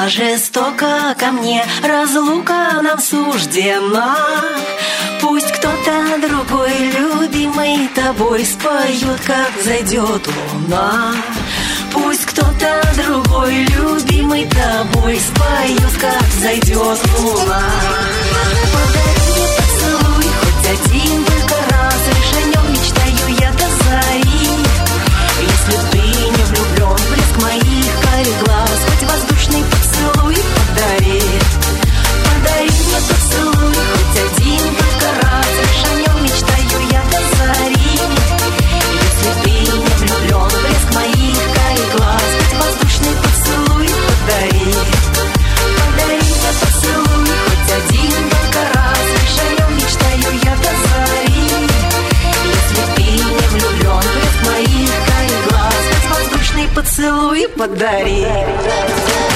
судьба жестока ко мне, разлука нам суждена. Пусть кто-то другой, любимый тобой, споет, как зайдет луна. Пусть кто-то другой, любимый тобой, споет, как зайдет луна. Подари мне поцелуй, хоть один только раз, лишь о нем мечтаю я до зари. Если ты не влюблен, блеск моих карих глаз, хоть воздушный поцелуй подари. Подари мне поцелуй, хоть один только раз, лишь о нем мечтаю я до зари. Если ты не влюблен, блеск моих карих глаз, хоть воздушный поцелуй подари. Подари мне поцелуй, хоть один только раз, лишь о нем мечтаю я до зари. Если ты не влюблен, блеск моих карих глаз, хоть воздушный поцелуй подари.